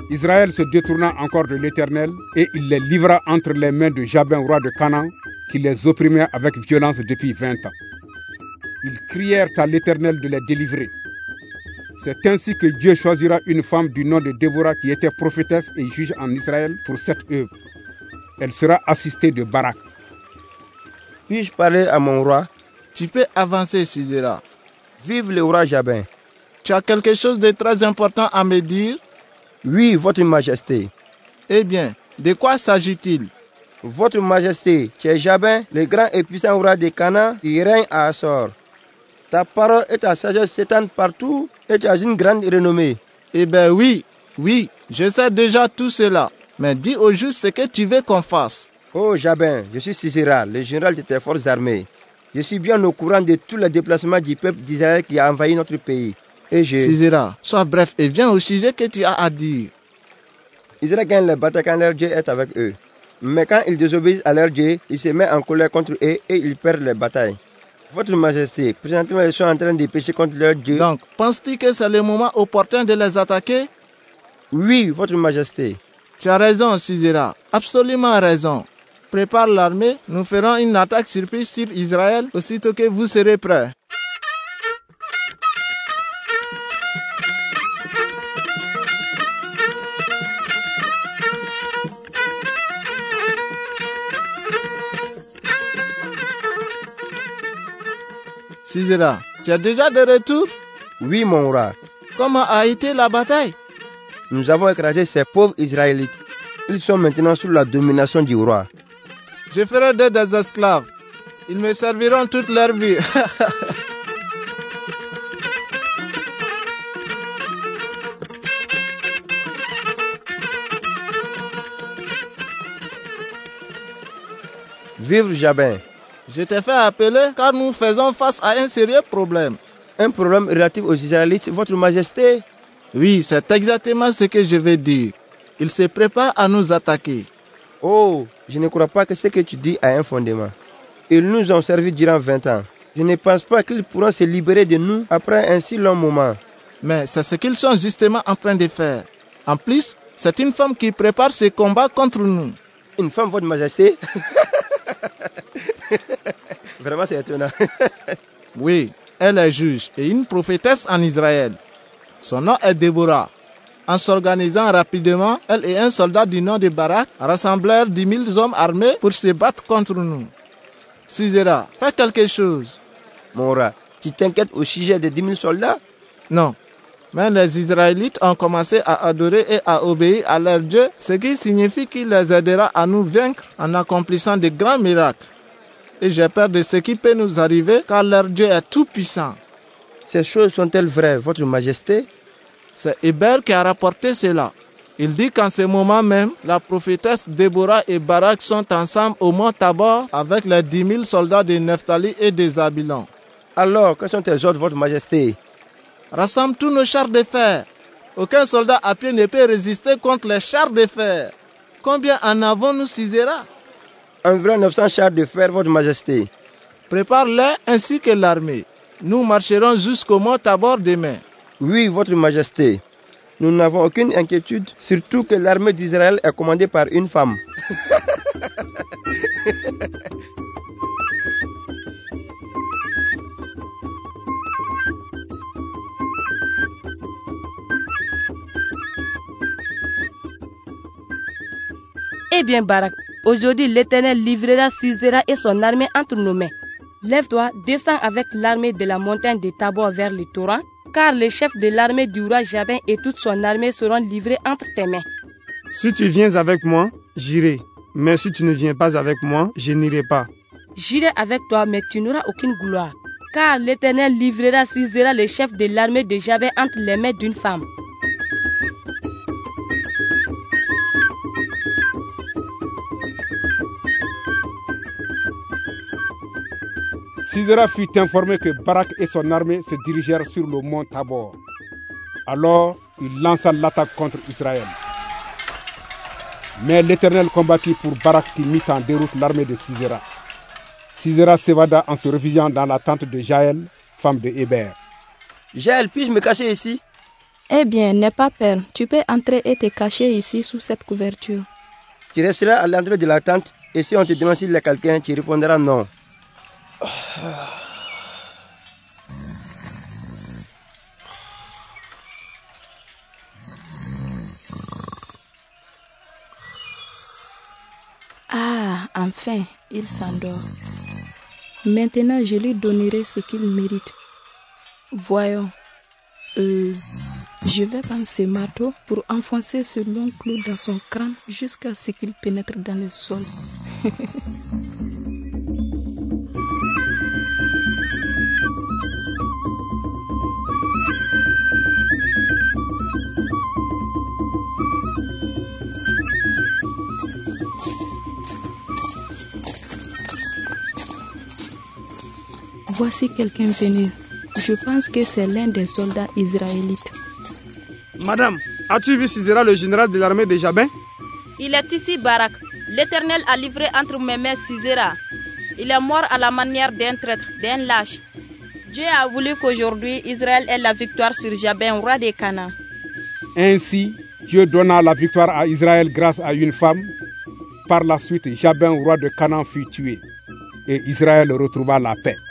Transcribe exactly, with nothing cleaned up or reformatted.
Israël se détourna encore de l'Éternel et il les livra entre les mains de Jabin, roi de Canaan, qui les opprimait avec violence depuis vingt ans. Ils crièrent à l'Éternel de les délivrer. C'est ainsi que Dieu choisira une femme du nom de Déborah qui était prophétesse et juge en Israël pour cette œuvre. Elle sera assistée de Barak. Puis-je parler à mon roi? Tu peux avancer, Sisera. Vive le roi Jabin. Tu as quelque chose de très important à me dire? Oui, votre majesté. Eh bien, de quoi s'agit-il? Votre majesté, tu es Jabin, le grand et puissant roi de Canaan qui règne à Assor. Ta parole et ta sagesse s'étendent partout et tu as une grande renommée. Eh bien oui, oui, je sais déjà tout cela. Mais dis au juste ce que tu veux qu'on fasse. Oh Jabin, je suis Sisera, le général de tes forces armées. Je suis bien au courant de tous les déplacements du peuple d'Israël qui a envahi notre pays. Et je... Sisera, sois bref et viens au sujet que tu as à dire. Israël gagne les batailles quand leur Dieu est avec eux. Mais quand ils désobéissent à leur Dieu, il se met en colère contre eux et ils perdent les batailles. Votre majesté, présentement ils sont en train de pécher contre leur Dieu. Donc, penses-tu que c'est le moment opportun de les attaquer? Oui, votre majesté. Tu as raison, Sisera, absolument raison. Prépare l'armée, nous ferons une attaque surprise sur Israël aussitôt que vous serez prêts. Sisera, tu as déjà de retour? Oui, mon roi. Comment a été la bataille? Nous avons écrasé ces pauvres Israélites. Ils sont maintenant sous la domination du roi. Je ferai d'eux des esclaves. Ils me serviront toute leur vie. Vive Jabin. Je t'ai fait appeler car nous faisons face à un sérieux problème. Un problème relatif aux Israélites, votre majesté? Oui, c'est exactement ce que je veux dire. Ils se préparent à nous attaquer. Oh, je ne crois pas que ce que tu dis a un fondement. Ils nous ont servi durant vingt ans. Je ne pense pas qu'ils pourront se libérer de nous après un si long moment. Mais c'est ce qu'ils sont justement en train de faire. En plus, c'est une femme qui prépare ce combat contre nous. Une femme, votre majesté? Vraiment, c'est étonnant. Oui, elle est juge et une prophétesse en Israël. Son nom est Déborah. En s'organisant rapidement, elle et un soldat du nom de Barak rassemblèrent dix mille hommes armés pour se battre contre nous. Sisera, fais quelque chose. Mon roi, tu t'inquiètes au sujet des dix mille soldats? Non. Mais les Israélites ont commencé à adorer et à obéir à leur Dieu, ce qui signifie qu'il les aidera à nous vaincre en accomplissant de grands miracles. Et j'ai peur de ce qui peut nous arriver car leur Dieu est tout puissant. Ces choses sont-elles vraies, votre majesté? C'est Héber qui a rapporté cela. Il dit qu'en ce moment même, la prophétesse Déborah et Barak sont ensemble au mont Tabor avec les dix mille soldats de Nephtali et de Zabulon. Alors, quels sont tes ordres, votre majesté? Rassemble tous nos chars de fer. Aucun soldat à pied ne peut résister contre les chars de fer. Combien en avons-nous, Sisera? Environ neuf cents chars de fer, votre majesté. Prépare-les ainsi que l'armée. Nous marcherons jusqu'au mont Tabor demain. Oui, votre majesté. Nous n'avons aucune inquiétude, surtout que l'armée d'Israël est commandée par une femme. Eh bien, Barak, aujourd'hui l'Éternel livrera Sisera et son armée entre nos mains. Lève-toi, descends avec l'armée de la montagne de Tabor vers le torrent, car le chef de l'armée du roi Jabin et toute son armée seront livrés entre tes mains. Si tu viens avec moi, j'irai. Mais si tu ne viens pas avec moi, je n'irai pas. J'irai avec toi, mais tu n'auras aucune gloire. Car l'Éternel livrera Sisera, le chef de l'armée de Jabin, entre les mains d'une femme. Sisera fut informé que Barak et son armée se dirigèrent sur le mont Tabor. Alors, il lança l'attaque contre Israël. Mais l'Éternel combattit pour Barak qui mit en déroute l'armée de Sisera. Sisera s'évada en se réfugiant dans la tente de Jaël, femme de Héber. Jaël, puis-je me cacher ici? Eh bien, n'aie pas peur. Tu peux entrer et te cacher ici sous cette couverture. Tu resteras à l'entrée de la tente et si on te demande s'il y a quelqu'un, tu répondras non. Ah, enfin, il s'endort. Maintenant, je lui donnerai ce qu'il mérite. Voyons. Euh, je vais prendre ce marteau pour enfoncer ce long clou dans son crâne jusqu'à ce qu'il pénètre dans le sol. Voici quelqu'un venir. Je pense que c'est l'un des soldats israélites. Madame, as-tu vu Sisera, le général de l'armée de Jabin? Il est ici, Barak. L'Éternel a livré entre mes mains Sisera. Il est mort à la manière d'un traître, d'un lâche. Dieu a voulu qu'aujourd'hui Israël ait la victoire sur Jabin, roi des Canaan. Ainsi, Dieu donna la victoire à Israël grâce à une femme. Par la suite, Jabin, roi de Canaan, fut tué. Et Israël retrouva la paix.